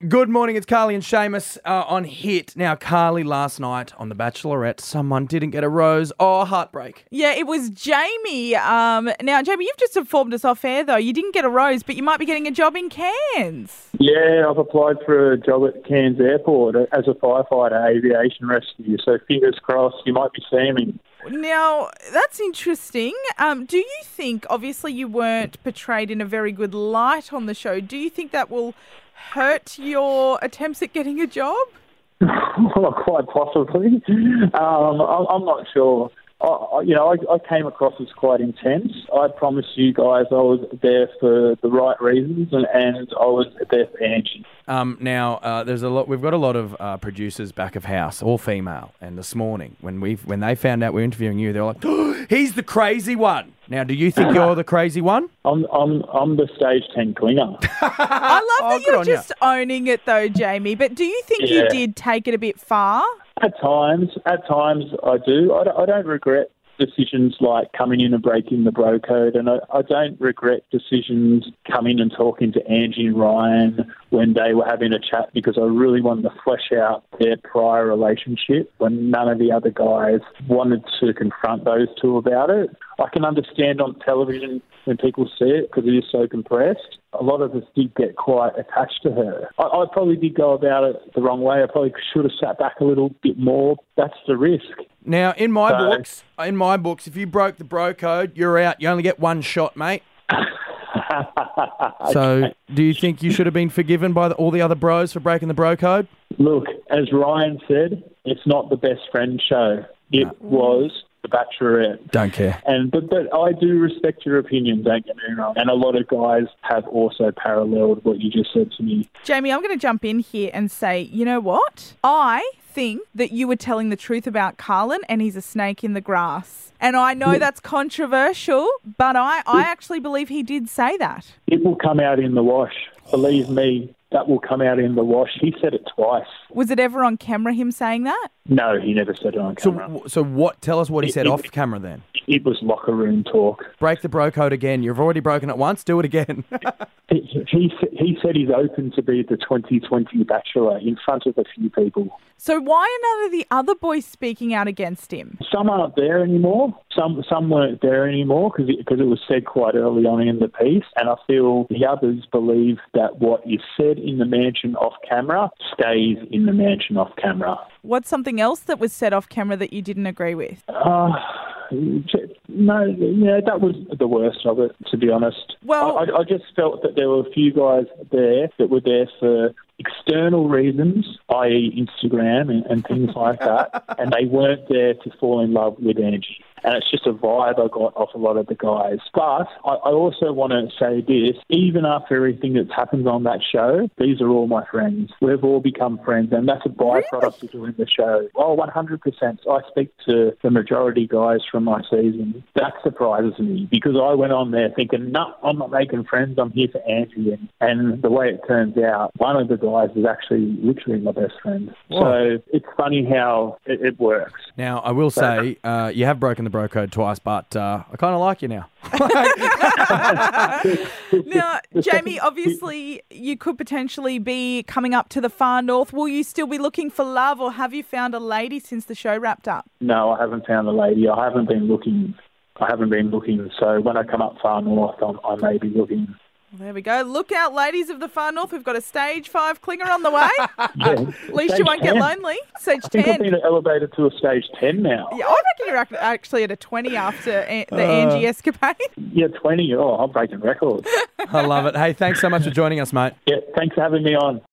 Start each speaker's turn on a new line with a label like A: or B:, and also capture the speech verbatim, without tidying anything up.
A: Good morning, it's Carly and Seamus uh, on Hit. Now, Carly, last night on The Bachelorette, someone didn't get a rose. Oh, heartbreak.
B: Yeah, it was Jamie. Um, now, Jamie, you've just informed us off air, though. You didn't get a rose, but you might be getting a job in Cairns.
C: Yeah, I've applied for a job at Cairns Airport as a firefighter, aviation rescue. So fingers crossed, you might be seeing me.
B: Now, that's interesting. Um, do you think, obviously you weren't portrayed in a very good light on the show, do you think that will hurt your attempts at getting a job?
C: Well, quite possibly. Um, I'm, I'm not sure. I, you know, I, I came across as quite intense. I promise you guys I was there for the right reasons, and, and I was there for Angie.
A: Um, now, uh, there's a lot. We've got a lot of uh, producers back of house, all female. And this morning, when we when they found out we were interviewing you, they were like, oh, "He's the crazy one." Now, do you think you're the crazy one?
C: I'm I'm I'm the stage ten clinger.
B: I love
A: Oh,
B: that
A: good
B: you're
A: on ya.
B: just owning it, though, Jamie. But do you think
C: Yeah.
B: you did take it a bit far?
C: At times, at times I do. I don't, I don't regret decisions like coming in and breaking the bro code, and I, I don't regret decisions coming and talking to Angie and Ryan when they were having a chat, because I really wanted to flesh out their prior relationship when none of the other guys wanted to confront those two about it. I can understand on television when people see it because it is so compressed. A lot of us did get quite attached to her. I, I probably did go about it the wrong way. I probably should have sat back a little bit more. That's the risk.
A: Now, in my
C: So-
A: books, in my books, if you broke the bro code, you're out. You only get one shot, mate. So, do you think you should have been forgiven by the, all the other bros for breaking the bro code?
C: Look, as Ryan said, it's not the best friend show. It was The Bachelorette.
A: Don't care.
C: And but, but I do respect your opinion, don't get me wrong. And a lot of guys have also paralleled what you just said to me.
B: Jamie, I'm going to jump in here and say, you know what? I think that you were telling the truth about Carlin and he's a snake in the grass. And I know that's controversial, but I, I actually believe he did say that.
C: It will come out in the wash. Believe me, that will come out in the wash. He said it twice.
B: Was it ever on camera, him saying that?
C: No, he never said it on
A: So,
C: camera.
A: so what? Tell us what he
C: It-
A: said
C: it-
A: off camera then.
C: It was locker room talk.
A: Break the bro code again. You've already broken it once. Do it again.
C: He, he, he said he's open to be the twenty twenty Bachelor in front of a few people.
B: So why are none of the other boys speaking out against him?
C: Some aren't there anymore. Some some weren't there anymore because it, 'cause it was said quite early on in the piece. And I feel the others believe that what is said in the mansion off camera stays in the mansion off camera.
B: What's something else that was said off camera that you didn't agree with?
C: Uh, no, yeah, that was the worst of it, to be honest.
B: Well-
C: I, I, I just felt that there were a few guys there that were there for external reasons, that is. Instagram and, and things like that, and they weren't there to fall in love with Angie. And it's just a vibe I got off a lot of the guys. But I, I also want to say this, even after everything that's happened on that show, these are all my friends. We've all become friends, and that's a byproduct of doing the show. Oh, one hundred percent. I speak to the majority guys from my season. That surprises me, because I went on there thinking, no, I'm not making friends, I'm here for Angie. And, and the way it turns out, one of the guys is actually literally my best friend.
A: Whoa.
C: So it's funny how it, it works.
A: Now, I will say, uh, you have broken the bro code twice, but uh, I kind of like you now.
B: Now, Jamie, obviously you could potentially be coming up to the far north. Will you still be looking for love, or have you found a lady since the show wrapped up?
C: No, I haven't found a lady. I haven't been looking. I haven't been looking. So when I come up far north, I'm, I may be looking.
B: There we go. Look out, ladies of the far north. We've got a stage five clinger on the way.
C: Yeah.
B: At least you won't get lonely. Stage
C: I think I've
B: ten.
C: been elevated to a stage ten now.
B: Yeah, I reckon you're ac- actually at a twenty after a- the Angie escapade.
C: Yeah, twenty. Oh, I'm breaking records.
A: I love it. Hey, thanks so much for joining us, mate.
C: Yeah, thanks for having me on.